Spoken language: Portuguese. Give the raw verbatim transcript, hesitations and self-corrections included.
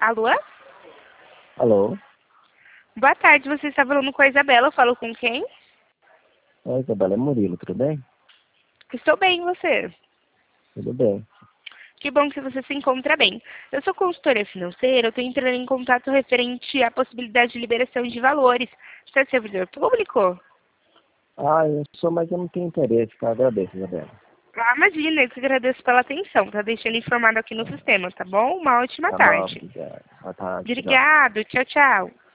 Alô? Alô? Boa tarde, você está falando com a Isabela, eu falo com quem? Oi, Isabela, é Murilo, tudo bem? Estou bem, e você? Tudo bem. Que bom que você se encontra bem. Eu sou consultora financeira, eu estou entrando em contato referente à possibilidade de liberação de valores. Você é servidor público? Ah, eu sou, mas eu não tenho interesse, tá? Agradeço, Isabela. Ah, imagina, eu que agradeço pela atenção. Tá deixando informado aqui no sistema, tá bom? Uma ótima Tá bom, tarde. obrigado. Boa tarde, tchau. Obrigado, tchau, tchau.